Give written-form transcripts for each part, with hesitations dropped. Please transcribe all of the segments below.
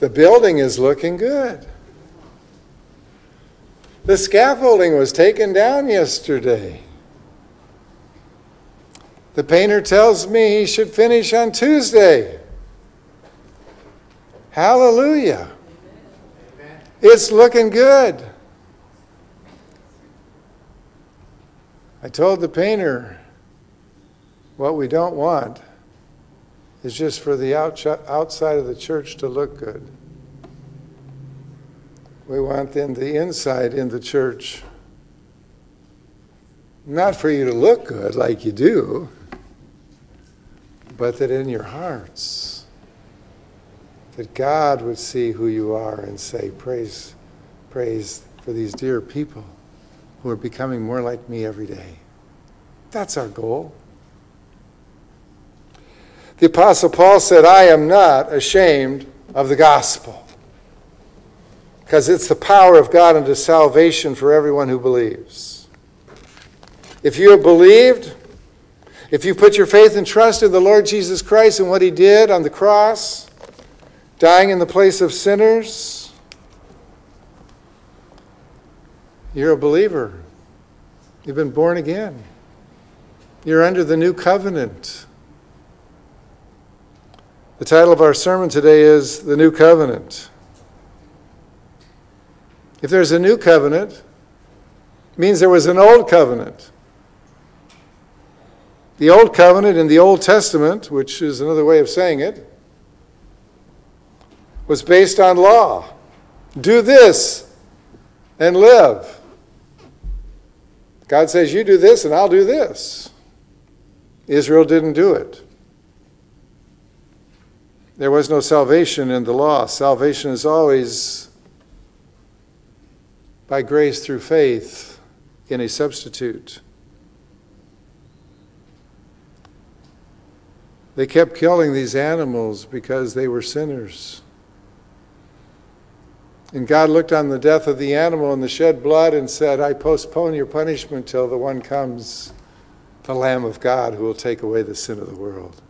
The building is looking good. The scaffolding was taken down yesterday. The painter tells me he should finish on Tuesday. Hallelujah. Amen. It's looking good. I told the painter what we don't want is just for the outside of the church to look good. We want then the inside in the church, not for you to look good like you do, but that in your hearts, that God would see who you are and say, praise for these dear people who are becoming more like me every day. That's our goal. The Apostle Paul said, I am not ashamed of the gospel, because it's the power of God unto salvation for everyone who believes. If you have believed, if you put your faith and trust in the Lord Jesus Christ and what he did on the cross, dying in the place of sinners, you're a believer. You've been born again. You're under the new covenant. The title of our sermon today is The New Covenant. If there's a new covenant, it means there was an old covenant. The old covenant in the Old Testament, which is another way of saying it, was based on law. Do this and live. God says, you do this and I'll do this. Israel didn't do it. There was no salvation in the law. Salvation is always by grace through faith in a substitute. They kept killing these animals because they were sinners. And God looked on the death of the animal and the shed blood and said, I postpone your punishment till the one comes, the Lamb of God, who will take away the sin of the world.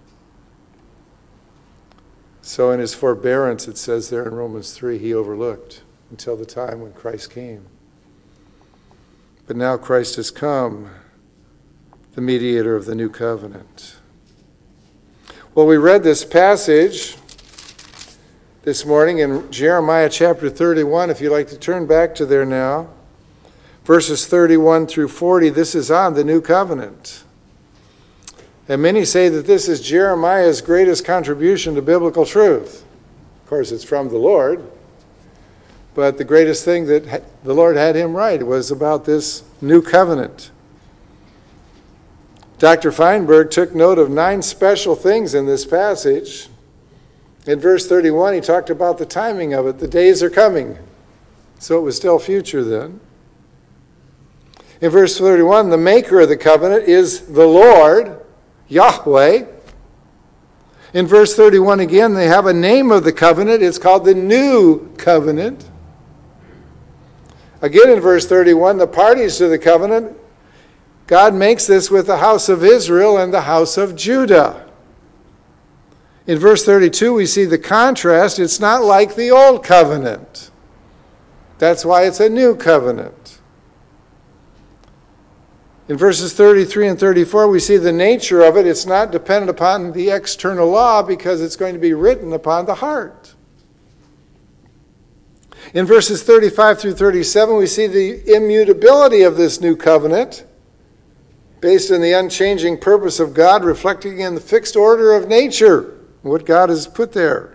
So in his forbearance, it says there in Romans 3, he overlooked until the time when Christ came. But now Christ has come, the mediator of the new covenant. Well, we read this passage this morning in Jeremiah chapter 31, if you'd like to turn back to there now. Verses 31 through 40, this is on the new covenant. And many say that this is Jeremiah's greatest contribution to biblical truth. Of course, it's from the Lord. But the greatest thing that the Lord had him write was about this new covenant. Dr. Feinberg took note of 9 special things in this passage. In verse 31, he talked about the timing of it. The days are coming. So it was still future then. In verse 31, the maker of the covenant is the Lord, Yahweh. In verse 31 again, they have a name of the covenant. It's called the New Covenant. Again in verse 31, the parties to the covenant, God makes this with the house of Israel and the house of Judah. In verse 32, we see the contrast. It's not like the old covenant. That's why it's a new covenant. In verses 33 and 34, we see the nature of it. It's not dependent upon the external law because it's going to be written upon the heart. In verses 35 through 37, we see the immutability of this new covenant based on the unchanging purpose of God, reflecting in the fixed order of nature, what God has put there.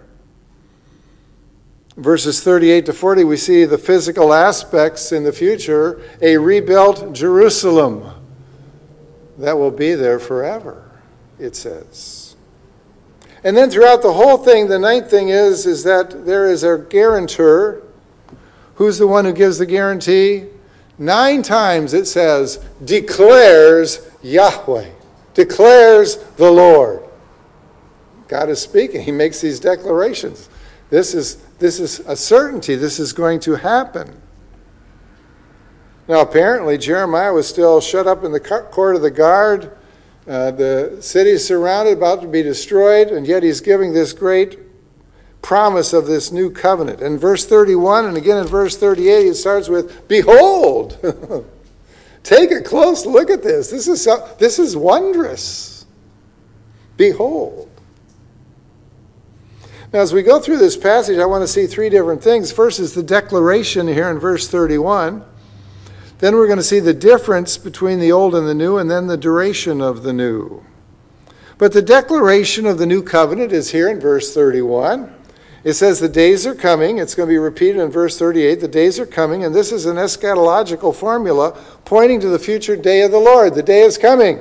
Verses 38 to 40, we see the physical aspects in the future, a rebuilt Jerusalem that will be there forever, it says. And then throughout the whole thing, the 9th thing is that there is a guarantor. Who's the one who gives the guarantee? 9 times it says, declares Yahweh, declares the Lord. God is speaking. He makes these declarations. This is a certainty. This is going to happen. Now, apparently, Jeremiah was still shut up in the court of the guard. The city is surrounded, about to be destroyed, and yet he's giving this great promise of this new covenant. In verse 31 and again in verse 38, it starts with, behold. Take a close look at this. This is wondrous. Behold. Now, as we go through this passage, I want to see three different things. First is the declaration here in verse 31. Then we're going to see the difference between the old and the new, and then the duration of the new. But the declaration of the new covenant is here in verse 31. It says the days are coming. It's going to be repeated in verse 38. The days are coming, and this is an eschatological formula pointing to the future day of the Lord. The day is coming.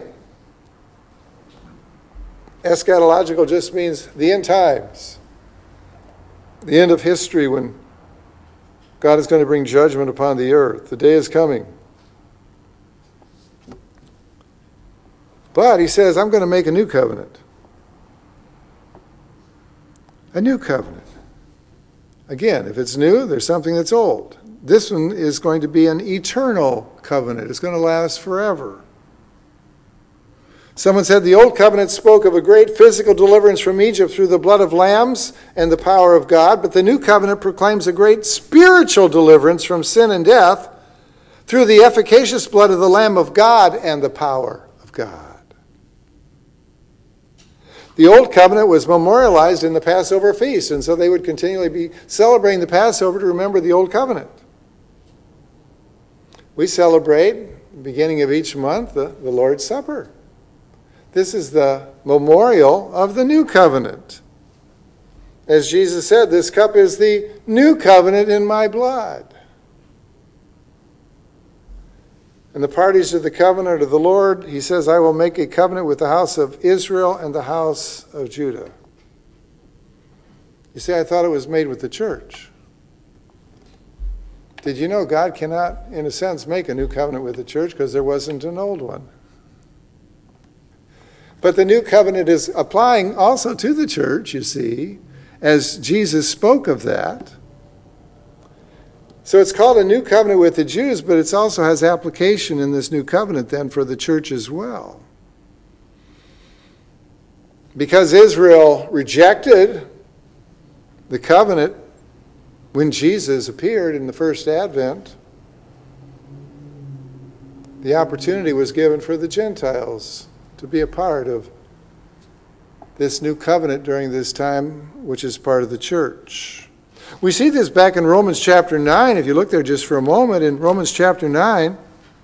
Eschatological just means the end times. The end of history when God is going to bring judgment upon the earth. The day is coming. But he says, I'm going to make a new covenant. A new covenant. Again, if it's new, there's something that's old. This one is going to be an eternal covenant. It's going to last forever. Someone said the old covenant spoke of a great physical deliverance from Egypt through the blood of lambs and the power of God, but the new covenant proclaims a great spiritual deliverance from sin and death through the efficacious blood of the Lamb of God and the power of God. The old covenant was memorialized in the Passover feast, and so they would continually be celebrating the Passover to remember the old covenant. We celebrate, at the beginning of each month, the Lord's Supper. This is the memorial of the new covenant. As Jesus said, this cup is the new covenant in my blood. And the parties to the covenant of the Lord, he says, I will make a covenant with the house of Israel and the house of Judah. You see, I thought it was made with the church. Did you know God cannot, in a sense, make a new covenant with the church because there wasn't an old one? But the new covenant is applying also to the church, you see, as Jesus spoke of that. So it's called a new covenant with the Jews, but it also has application in this new covenant then for the church as well. Because Israel rejected the covenant when Jesus appeared in the first advent, the opportunity was given for the Gentiles to be a part of this new covenant during this time, which is part of the church. We see this back in Romans chapter 9. If you look there just for a moment, in Romans chapter 9,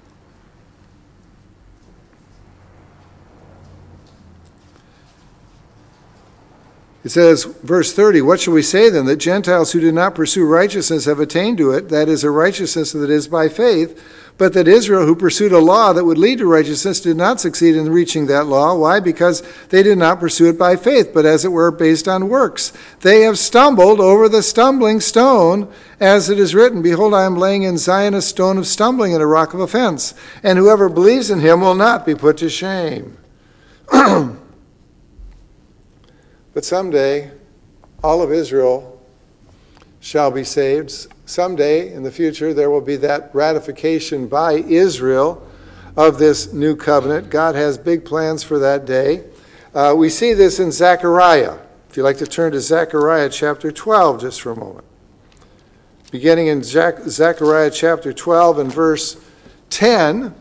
it says, verse 30, what shall we say then? That Gentiles who did not pursue righteousness have attained to it, that is a righteousness that is by faith, but that Israel, who pursued a law that would lead to righteousness, did not succeed in reaching that law. Why? Because they did not pursue it by faith, but as it were based on works. They have stumbled over the stumbling stone, as it is written, behold, I am laying in Zion a stone of stumbling and a rock of offense, and whoever believes in him will not be put to shame. But someday, all of Israel shall be saved. Someday in the future, there will be that ratification by Israel of this new covenant. God has big plans for that day. We see this in Zechariah. If you'd like to turn to Zechariah chapter 12 just for a moment. Beginning in Zechariah chapter 12 and verse 10,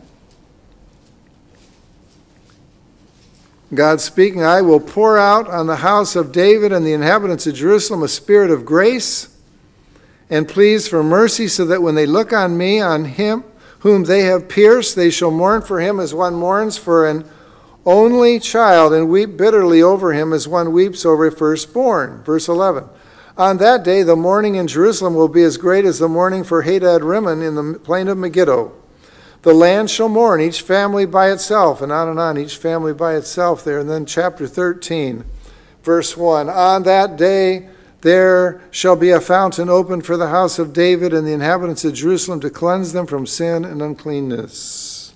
God speaking, I will pour out on the house of David and the inhabitants of Jerusalem a spirit of grace and pleas for mercy, so that when they look on me, on him whom they have pierced, they shall mourn for him as one mourns for an only child, and weep bitterly over him as one weeps over a firstborn. Verse 11. On that day the mourning in Jerusalem will be as great as the mourning for Hadad Rimmon in the plain of Megiddo. The land shall mourn, each family by itself, and on, each family by itself there. And then chapter 13, verse 1. On that day there shall be a fountain opened for the house of David and the inhabitants of Jerusalem to cleanse them from sin and uncleanness.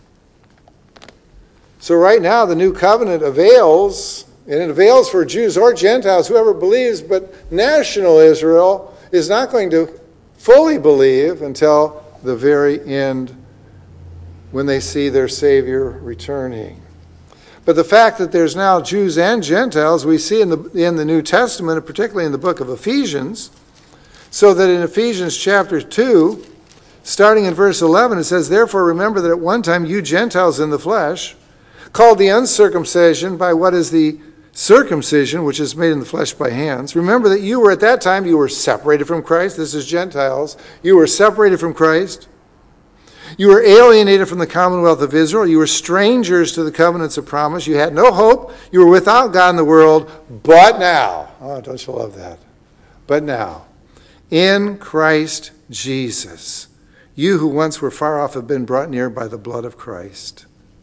So right now the new covenant avails, and it avails for Jews or Gentiles, whoever believes, but national Israel is not going to fully believe until the very end when they see their Savior returning. But the fact that there's now Jews and Gentiles, we see in the New Testament, particularly in the book of Ephesians, so that in Ephesians chapter 2, starting in verse 11, it says, "Therefore remember that at one time you Gentiles in the flesh, called the uncircumcision by what is the circumcision, which is made in the flesh by hands. Remember that you were at that time, you were separated from Christ." This is Gentiles. You were separated from Christ. You were alienated from the commonwealth of Israel. You were strangers to the covenants of promise. You had no hope. You were without God in the world. But now, oh, don't you love that? But now, in Christ Jesus, you who once were far off have been brought near by the blood of Christ.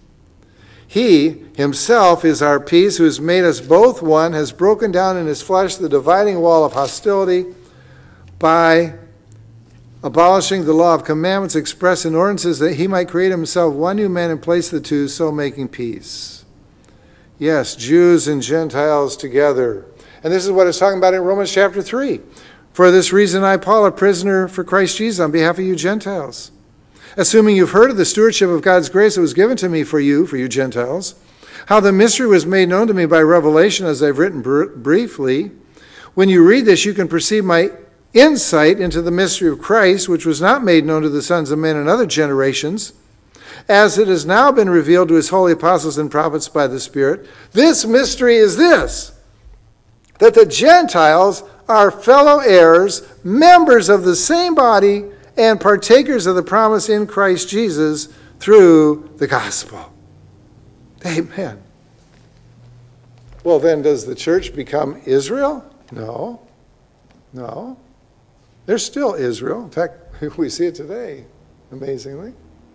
He himself is our peace, who has made us both one, has broken down in his flesh the dividing wall of hostility by abolishing the law of commandments expressed in ordinances, that he might create himself one new man in place of the two, so making peace. Yes, Jews and Gentiles together. And this is what it's talking about in Romans chapter 3. "For this reason I, Paul, a prisoner for Christ Jesus, on behalf of you Gentiles, assuming you've heard of the stewardship of God's grace that was given to me for you Gentiles, how the mystery was made known to me by revelation, as I've written briefly. When you read this, you can perceive my insight into the mystery of Christ, which was not made known to the sons of men in other generations, as it has now been revealed to his holy apostles and prophets by the Spirit. This mystery is this, that the Gentiles are fellow heirs, members of the same body, and partakers of the promise in Christ Jesus through the gospel." Amen. Well, then, does the church become Israel? No. No. They're still Israel. In fact, we see it today, amazingly.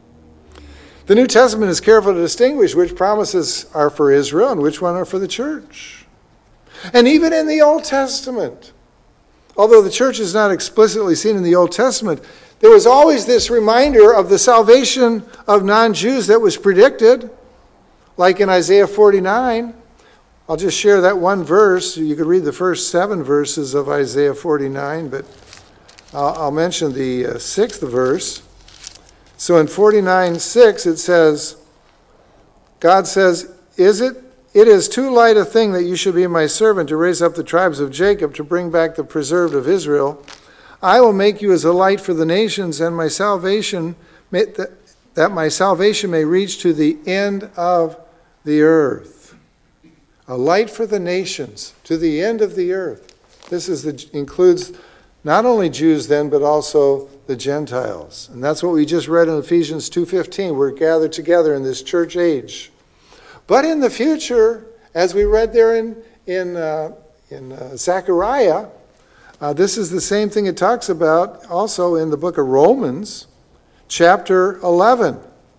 The New Testament is careful to distinguish which promises are for Israel and which one are for the church. And even in the Old Testament, although the church is not explicitly seen in the Old Testament, there was always this reminder of the salvation of non-Jews that was predicted, like in Isaiah 49. I'll just share that one verse. You could read the first 7 verses of Isaiah 49, but I'll mention the 6th verse. So in 49:6 it says, God says, It is too light a thing that you should be my servant to raise up the tribes of Jacob, to bring back the preserved of Israel. I will make you as a light for the nations, and my salvation that my salvation may reach to the end of the earth. A light for the nations, to the end of the earth. This includes not only Jews then, but also the Gentiles. And that's what we just read in Ephesians 2:15. We're gathered together in this church age. But in the future, as we read there in Zechariah, this is the same thing it talks about also in the book of Romans, chapter 11.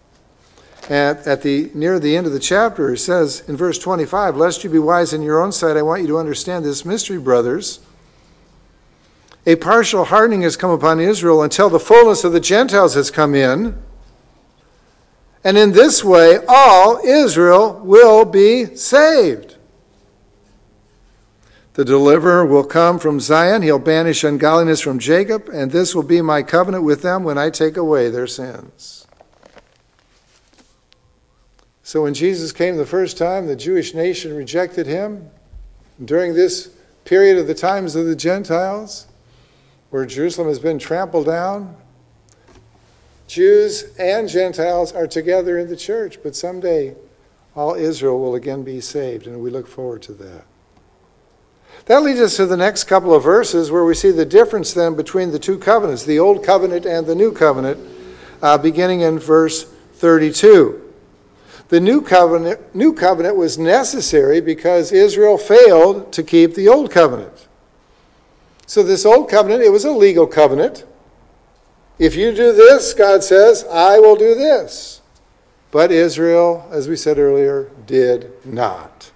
And near the end of the chapter, it says in verse 25, "Lest you be wise in your own sight, I want you to understand this mystery, brothers. A partial hardening has come upon Israel until the fullness of the Gentiles has come in. And in this way, all Israel will be saved. The deliverer will come from Zion. He'll banish ungodliness from Jacob, and this will be my covenant with them when I take away their sins." So when Jesus came the first time, the Jewish nation rejected him. During this period of the times of the Gentiles, where Jerusalem has been trampled down, Jews and Gentiles are together in the church, but someday all Israel will again be saved, and we look forward to that. That leads us to the next couple of verses where we see the difference then between the two covenants, the Old Covenant and the New Covenant, beginning in verse 32. The New Covenant was necessary because Israel failed to keep the Old Covenant. So this Old Covenant, it was a legal covenant. If you do this, God says, I will do this. But Israel, as we said earlier, did not.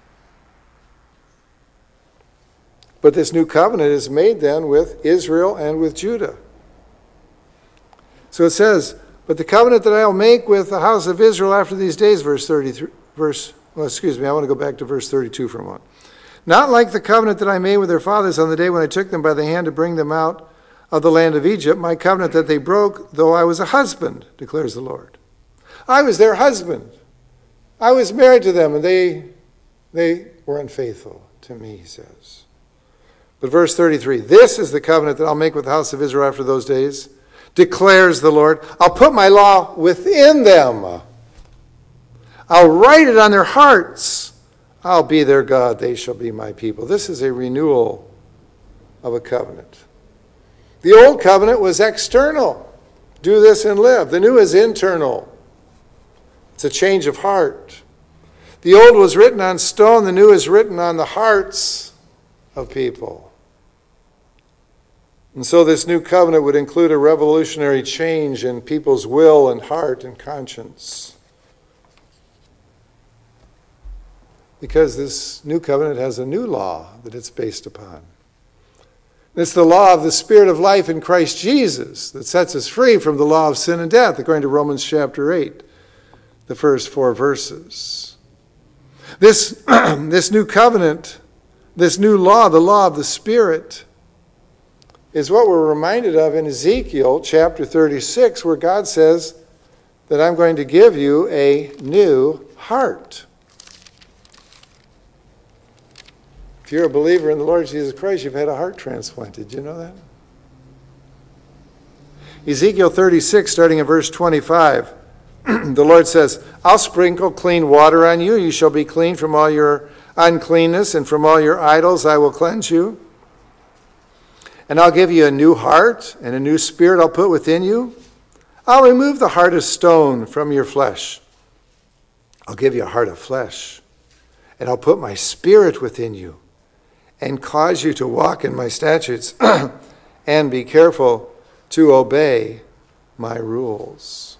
But this new covenant is made then with Israel and with Judah. So it says, "But the covenant that I will make with the house of Israel after these days," verse 33, I want to go back to verse 32 for a moment. "Not like the covenant that I made with their fathers on the day when I took them by the hand to bring them out of the land of Egypt, my covenant that they broke, though I was a husband, declares the Lord." I was their husband. I was married to them, and they were unfaithful to me, he says. But verse 33, this is the covenant that I'll make with the house of Israel after those days, declares the Lord. I'll put my law within them. I'll write it on their hearts. I'll be their God. They shall be my people. This is a renewal of a covenant. The old covenant was external. Do this and live. The new is internal. It's a change of heart. The old was written on stone. The new is written on the hearts of people. And so this new covenant would include a revolutionary change in people's will and heart and conscience. Because this new covenant has a new law that it's based upon. It's the law of the Spirit of life in Christ Jesus that sets us free from the law of sin and death, according to Romans chapter 8, the first 4 verses. This new covenant, this new law, the law of the Spirit, is what we're reminded of in Ezekiel chapter 36, where God says that I'm going to give you a new heart. If you're a believer in the Lord Jesus Christ, you've had a heart transplant. Did you know that? Ezekiel 36, starting in verse 25, the Lord says, I'll sprinkle clean water on you. You shall be clean from all your uncleanness, and from all your idols I will cleanse you. And I'll give you a new heart, and a new spirit I'll put within you. I'll remove the heart of stone from your flesh. I'll give you a heart of flesh, and I'll put my spirit within you, and cause you to walk in my statutes, and be careful to obey my rules.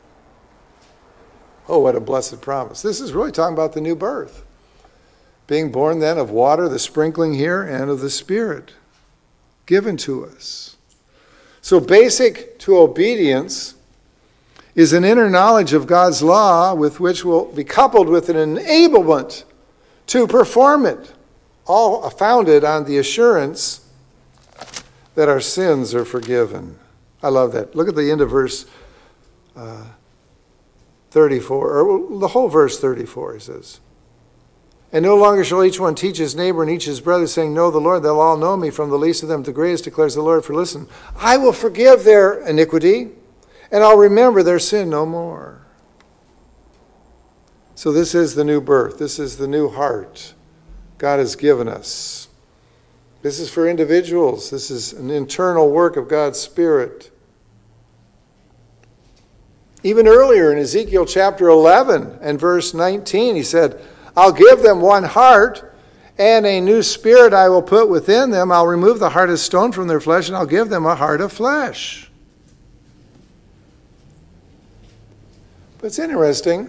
Oh, what a blessed promise. This is really talking about the new birth. Being born then of water, the sprinkling here, and of the Spirit given to us. So basic to obedience is an inner knowledge of God's law with which will be coupled with an enablement to perform it, all founded on the assurance that our sins are forgiven. I love that. Look at the end of verse 34, or the whole verse 34, he says. And no longer shall each one teach his neighbor and each his brother, saying, know the Lord. They'll all know me, from the least of them to the greatest, declares the Lord. For listen, I will forgive their iniquity, and I'll remember their sin no more. So this is the new birth. This is the new heart God has given us. This is for individuals. This is an internal work of God's Spirit. Even earlier in Ezekiel chapter 11 and verse 19, he said, I'll give them one heart, and a new spirit I will put within them. I'll remove the heart of stone from their flesh, and I'll give them a heart of flesh. But it's interesting.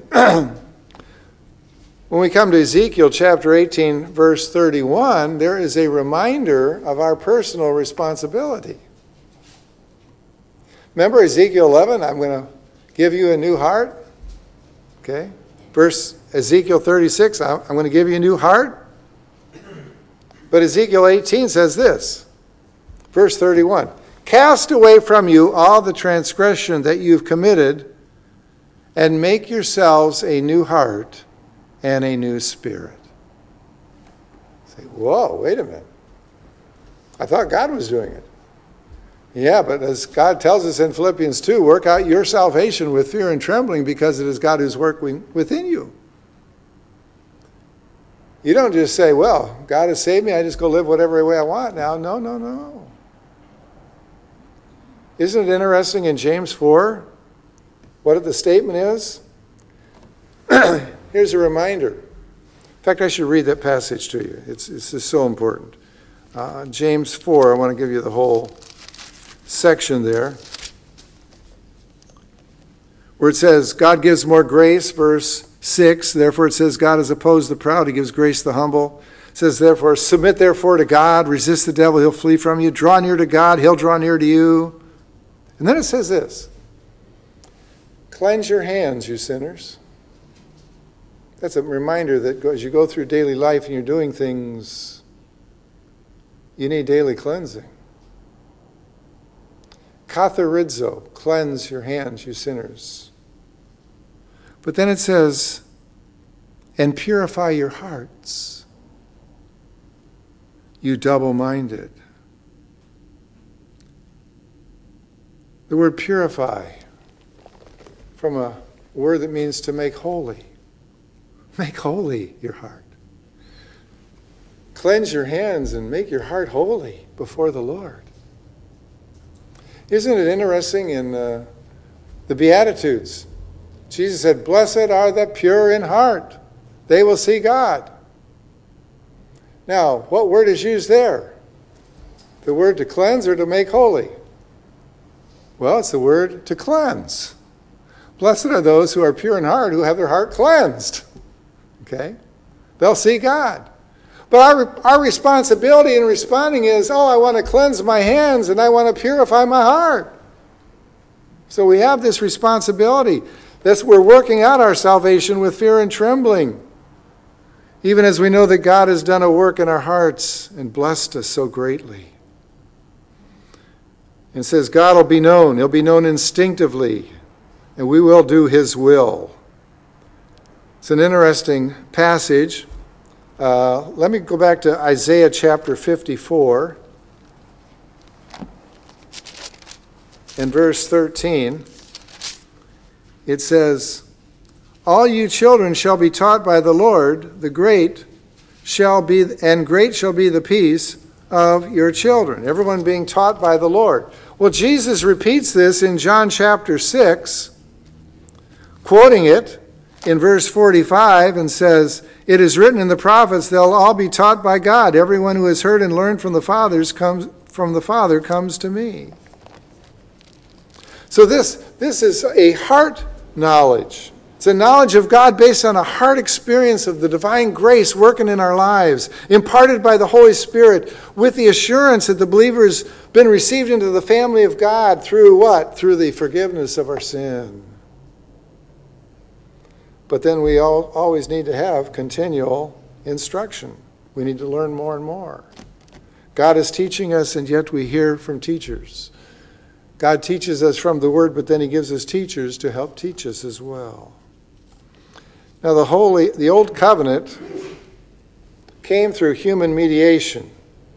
When we come to Ezekiel chapter 18, verse 31, there is a reminder of our personal responsibility. Remember Ezekiel 11, I'm going to give you a new heart? Okay. Verse Ezekiel 36, I'm going to give you a new heart. But Ezekiel 18 says this, verse 31, cast away from you all the transgression that you've committed, and make yourselves a new heart and a new spirit. Say, whoa, wait a minute. I thought God was doing it. Yeah, but as God tells us in Philippians 2, work out your salvation with fear and trembling, because it is God who's working within you. You don't just say, well, God has saved me, I just go live whatever way I want now. No, no, no. Isn't it interesting in James 4 what the statement is? Here's a reminder. In fact, I should read that passage to you. It's just so important. James 4, I want to give you the whole section there, where it says, God gives more grace, verse 6. Therefore it says, God has opposed the proud, he gives grace to the humble. It says, therefore, submit therefore to God, resist the devil, he'll flee from you. Draw near to God, he'll draw near to you. And then it says this, cleanse your hands, you sinners. That's a reminder that as you go through daily life and you're doing things, you need daily cleansing. Katharizo, cleanse your hands, you sinners. But then it says, and purify your hearts, you double-minded. The word purify, from a word that means to make holy. Make holy your heart. Cleanse your hands and make your heart holy before the Lord. Isn't it interesting in the Beatitudes? Jesus said, "Blessed are the pure in heart. They will see God." Now, what word is used there? The word to cleanse or to make holy? Well, it's the word to cleanse. Blessed are those who are pure in heart, who have their heart cleansed. Okay? They'll see God. But our responsibility in responding is, I want to cleanse my hands and I want to purify my heart. So we have this responsibility. We're working out our salvation with fear and trembling. Even as we know that God has done a work in our hearts and blessed us so greatly. And says God will be known. He'll be known instinctively. And we will do his will. It's an interesting passage. Let me go back to Isaiah chapter 54 and verse 13. It says, "All you children shall be taught by the Lord, great shall be the peace of your children." Everyone being taught by the Lord. Well, Jesus repeats this in John chapter 6, quoting it in verse 45, and says, "It is written in the prophets, they'll all be taught by God. Everyone who has heard and learned from the Father comes to me." So this is a heart knowledge. It's a knowledge of God based on a heart experience of the divine grace working in our lives, imparted by the Holy Spirit, with the assurance that the believer has been received into the family of God through what? Through the forgiveness of our sin. But then we always need to have continual instruction. We need to learn more and more. God is teaching us, and yet we hear from teachers. God teaches us from the Word, but then he gives us teachers to help teach us as well. Now the Old Covenant came through human mediation.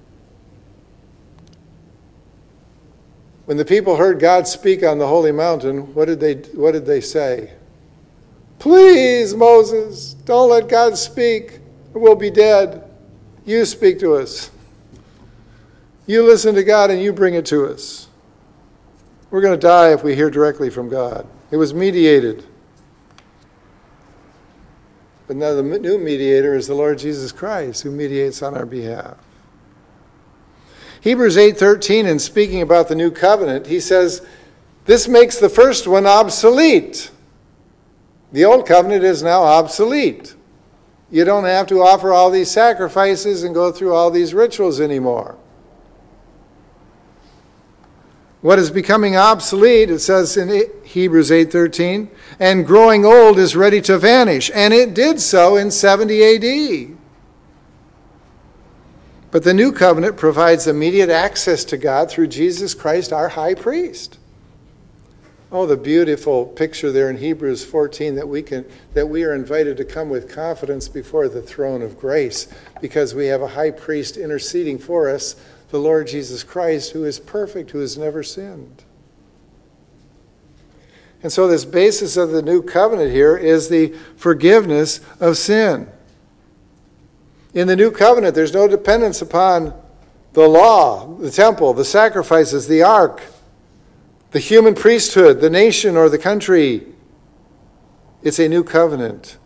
When the people heard God speak on the holy mountain, what did they say? "Please, Moses, don't let God speak, or we'll be dead. You speak to us. You listen to God and you bring it to us. We're going to die if we hear directly from God." It was mediated. But now the new mediator is the Lord Jesus Christ, who mediates on our behalf. Hebrews 8:13, in speaking about the new covenant, he says, this makes the first one obsolete. The old covenant is now obsolete. You don't have to offer all these sacrifices and go through all these rituals anymore. What is becoming obsolete, it says in Hebrews 8:13, and growing old is ready to vanish. And it did so in 70 AD. But the new covenant provides immediate access to God through Jesus Christ, our high priest. Oh, the beautiful picture there in Hebrews 14 that we are invited to come with confidence before the throne of grace because we have a high priest interceding for us, the Lord Jesus Christ, who is perfect, who has never sinned. And so this basis of the new covenant here is the forgiveness of sin. In the new covenant, there's no dependence upon the law, the temple, the sacrifices, the ark, the human priesthood, the nation, or the country. It's a new covenant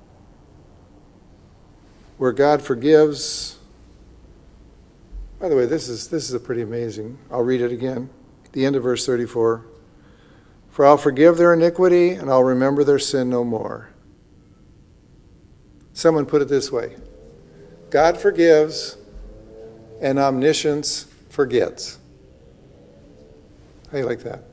where God forgives. By the way, this is a pretty amazing. I'll read it again. The end of verse 34. For I'll forgive their iniquity and I'll remember their sin no more. Someone put it this way. God forgives and omniscience forgets. How do you like that?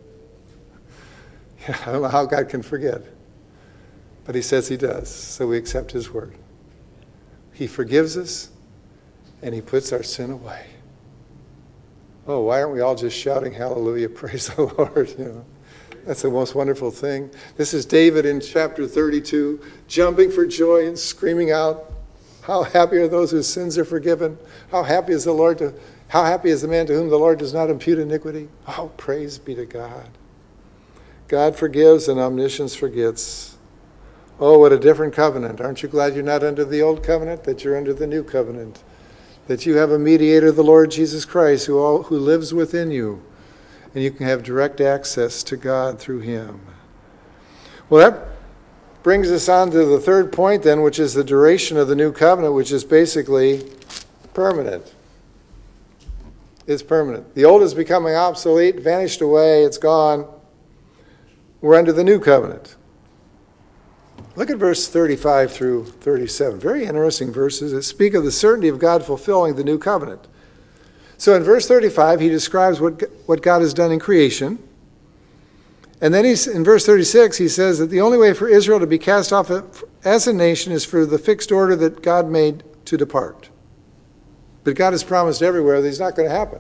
Yeah, I don't know how God can forget. But he says he does, so we accept his word. He forgives us and he puts our sin away. Oh, why aren't we all just shouting hallelujah, praise the Lord? You know, That's the most wonderful thing. This is David in chapter 32, jumping for joy and screaming out, how happy are those whose sins are forgiven? How happy is the man to whom the Lord does not impute iniquity? Oh, praise be to God. God forgives and omniscience forgets. Oh, what a different covenant. Aren't you glad you're not under the old covenant, that you're under the new covenant? That you have a mediator, the Lord Jesus Christ, who lives within you, and you can have direct access to God through him. Well, that brings us on to the third point then, which is the duration of the new covenant, which is basically permanent. It's permanent. The old is becoming obsolete, vanished away, it's gone. We're under the new covenant. Look at verse 35 through 37. Very interesting verses that speak of the certainty of God fulfilling the new covenant. So in verse 35, he describes what God has done in creation. And then in verse 36, he says that the only way for Israel to be cast off as a nation is for the fixed order that God made to depart. But God has promised everywhere that it's not going to happen.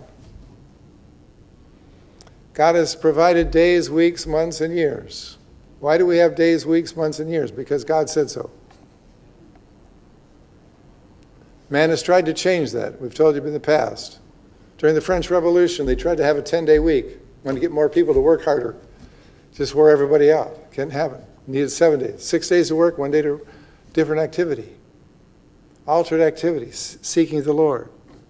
God has provided days, weeks, months, and years. Why do we have days, weeks, months, and years? Because God said so. Man has tried to change that. We've told you in the past. During the French Revolution, they tried to have a 10-day week. Wanted to get more people to work harder. Just wore everybody out. Couldn't happen. Needed 7 days. 6 days to work, 1 day to different activity. Altered activities, seeking the Lord.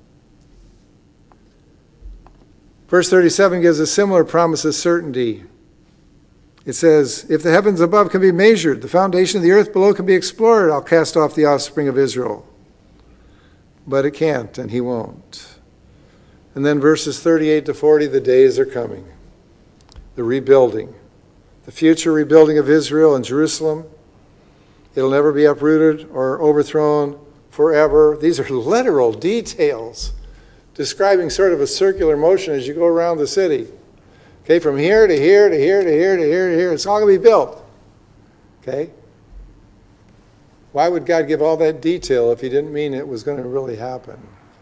Verse 37 gives a similar promise of certainty. It says, if the heavens above can be measured, the foundation of the earth below can be explored, I'll cast off the offspring of Israel. But it can't, and he won't. And then verses 38 to 40, the days are coming. The rebuilding. The future rebuilding of Israel and Jerusalem. It'll never be uprooted or overthrown forever. These are literal details describing sort of a circular motion as you go around the city. Okay, from here to here to here to here to here to here. It's all going to be built. Okay? Why would God give all that detail if he didn't mean it was going to really happen?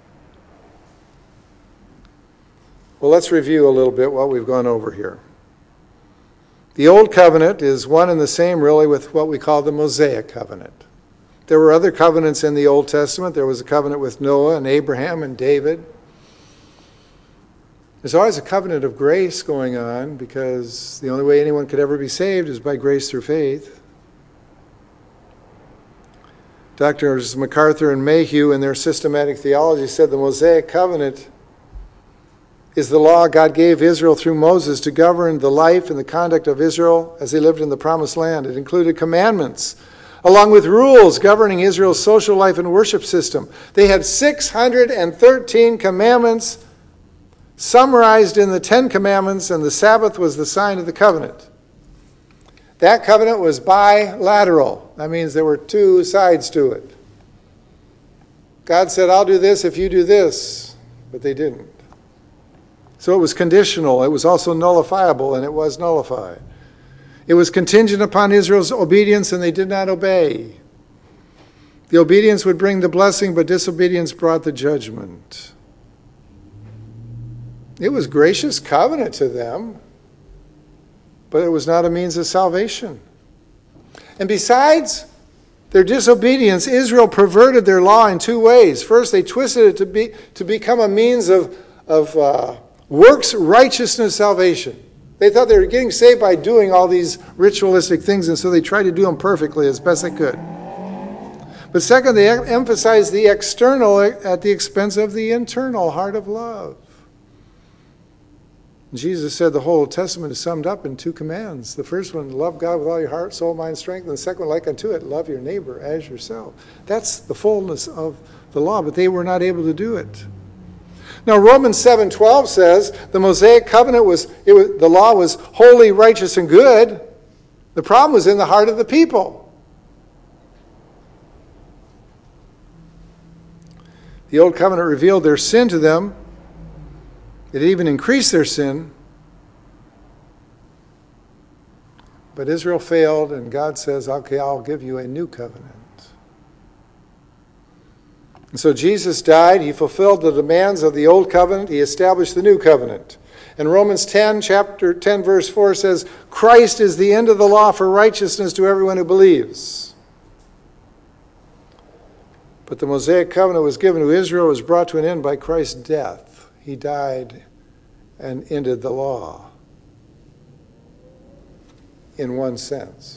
Well, let's review a little bit what we've gone over here. The Old Covenant is one and the same really with what we call the Mosaic Covenant. There were other covenants in the Old Testament. There was a covenant with Noah and Abraham and David. There's always a covenant of grace going on because the only way anyone could ever be saved is by grace through faith. Drs. MacArthur and Mayhew in their systematic theology said the Mosaic Covenant is the law God gave Israel through Moses to govern the life and the conduct of Israel as they lived in the Promised Land. It included commandments, along with rules governing Israel's social life and worship system. They had 613 commandments summarized in the 10 Commandments, and the Sabbath was the sign of the covenant. That covenant was bilateral. That means there were two sides to it. God said, I'll do this if you do this, but they didn't. So it was conditional. It was also nullifiable, and it was nullified. It was contingent upon Israel's obedience, and they did not obey. The obedience would bring the blessing, but disobedience brought the judgment. It was gracious covenant to them, but it was not a means of salvation. And besides their disobedience, Israel perverted their law in two ways. First, they twisted it to become a means of works righteousness salvation. They thought they were getting saved by doing all these ritualistic things, and so they tried to do them perfectly as best they could. But second, they emphasized the external at the expense of the internal heart of love. Jesus said the whole Old Testament is summed up in two commands. The first one, love God with all your heart, soul, mind, strength. And the second one, like unto it, love your neighbor as yourself. That's the fullness of the law, but they were not able to do it. Now, Romans 7:12 says the Mosaic covenant the law was holy, righteous, and good. The problem was in the heart of the people. The Old Covenant revealed their sin to them. It even increased their sin. But Israel failed, and God says, okay, I'll give you a new covenant. And so Jesus died. He fulfilled the demands of the old covenant. He established the new covenant. And Romans 10, chapter 10, verse 4 says, Christ is the end of the law for righteousness to everyone who believes. But the Mosaic covenant was given to Israel, was brought to an end by Christ's death. He died and ended the law in one sense.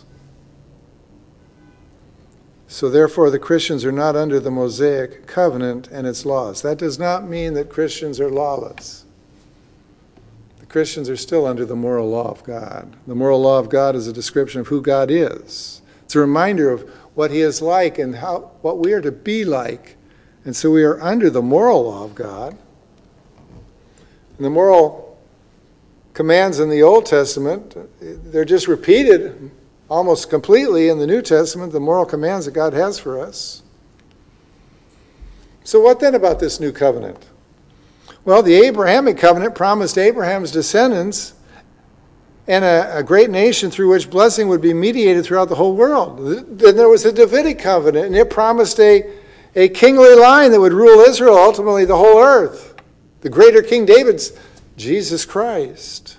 So therefore, the Christians are not under the Mosaic covenant and its laws. That does not mean that Christians are lawless. The Christians are still under the moral law of God. The moral law of God is a description of who God is. It's a reminder of what he is like and what we are to be like. And so we are under the moral law of God. And the moral commands in the Old Testament, they're just repeated almost completely in the New Testament, the moral commands that God has for us. So what then about this new covenant? Well, the Abrahamic covenant promised Abraham's descendants and a great nation through which blessing would be mediated throughout the whole world. Then there was the Davidic covenant, and it promised a kingly line that would rule Israel, ultimately the whole earth. The greater King David's Jesus Christ.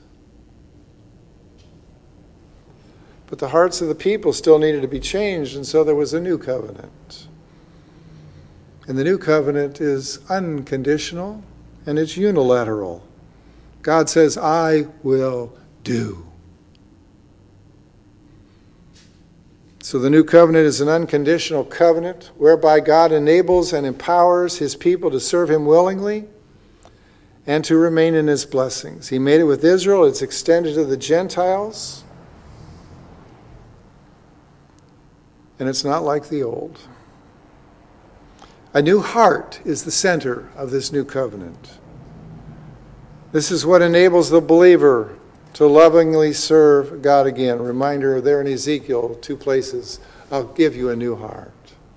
But the hearts of the people still needed to be changed, and so there was a new covenant. And the new covenant is unconditional, and it's unilateral. God says, I will do. So the new covenant is an unconditional covenant whereby God enables and empowers his people to serve him willingly and to remain in his blessings. He made it with Israel. It's extended to the Gentiles. And it's not like the old. A new heart is the center of this new covenant. This is what enables the believer to lovingly serve God again. Reminder there in Ezekiel, 2 places. I'll give you a new heart.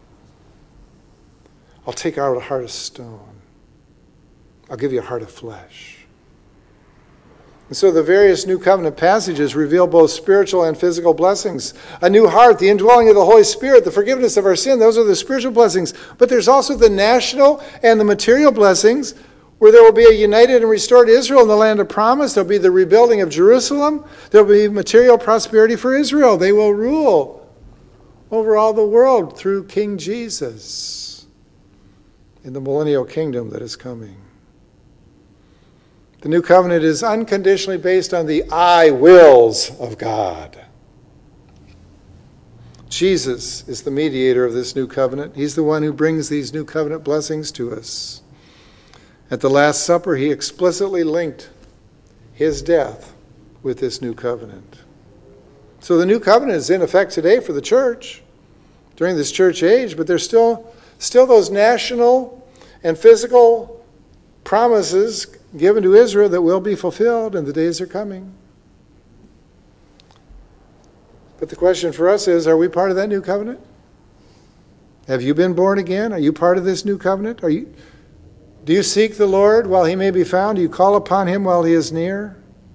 I'll take out a heart of stone. I'll give you a heart of flesh. And so the various New Covenant passages reveal both spiritual and physical blessings. A new heart, the indwelling of the Holy Spirit, the forgiveness of our sin, those are the spiritual blessings. But there's also the national and the material blessings, where there will be a united and restored Israel in the land of promise. There'll be the rebuilding of Jerusalem. There'll be material prosperity for Israel. They will rule over all the world through King Jesus in the millennial kingdom that is coming. The new covenant is unconditionally based on the I wills of God. Jesus is the mediator of this new covenant. He's the one who brings these new covenant blessings to us. At the Last Supper, he explicitly linked his death with this new covenant. So the new covenant is in effect today for the church during this church age, but there's still those national and physical promises given to Israel that will be fulfilled, and the days are coming. But the question for us is, are we part of that new covenant? Have you been born again? Are you part of this new covenant? Do you seek the Lord while he may be found? Do you call upon him while he is near?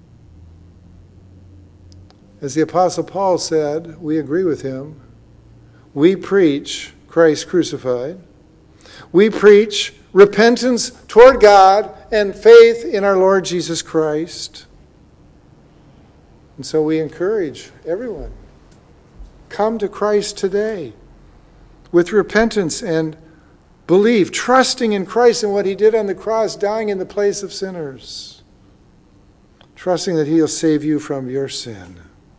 As the Apostle Paul said, we agree with him. We preach Christ crucified. We preach repentance toward God and faith in our Lord Jesus Christ. And so we encourage everyone, come to Christ today with repentance and belief, trusting in Christ and what he did on the cross, dying in the place of sinners, trusting that he'll save you from your sin.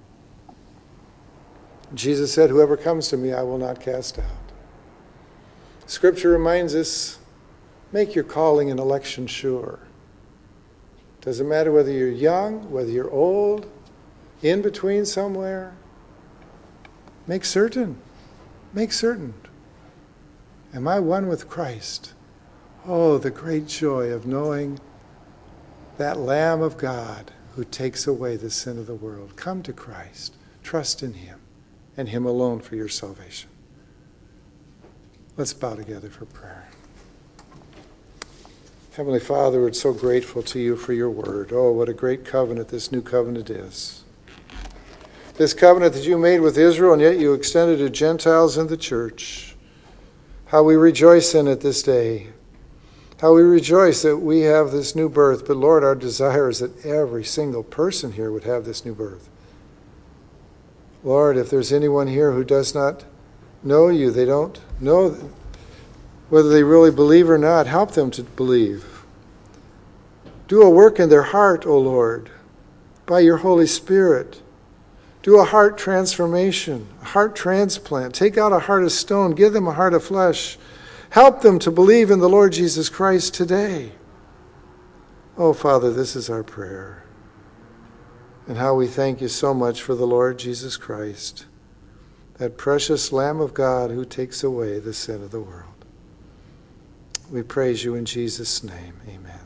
Jesus said, whoever comes to me, I will not cast out. Scripture reminds us, make your calling and election sure. Doesn't matter whether you're young, whether you're old, in between somewhere. Make certain. Make certain. Am I one with Christ? Oh, the great joy of knowing that Lamb of God who takes away the sin of the world. Come to Christ. Trust in him and him alone for your salvation. Let's bow together for prayer. Heavenly Father, we're so grateful to you for your word. Oh, what a great covenant this new covenant is. This covenant that you made with Israel, and yet you extended to Gentiles and the church. how we rejoice in it this day, how we rejoice that we have this new birth. But Lord, our desire is that every single person here would have this new birth. Lord, if there's anyone here who does not know you, they don't know whether they really believe or not, help them to believe. Do a work in their heart, O Lord, by your Holy Spirit. Do a heart transformation, a heart transplant. Take out a heart of stone, give them a heart of flesh. Help them to believe in the Lord Jesus Christ today. Oh, Father, this is our prayer. And how we thank you so much for the Lord Jesus Christ, that precious Lamb of God who takes away the sin of the world. We praise you in Jesus' name. Amen.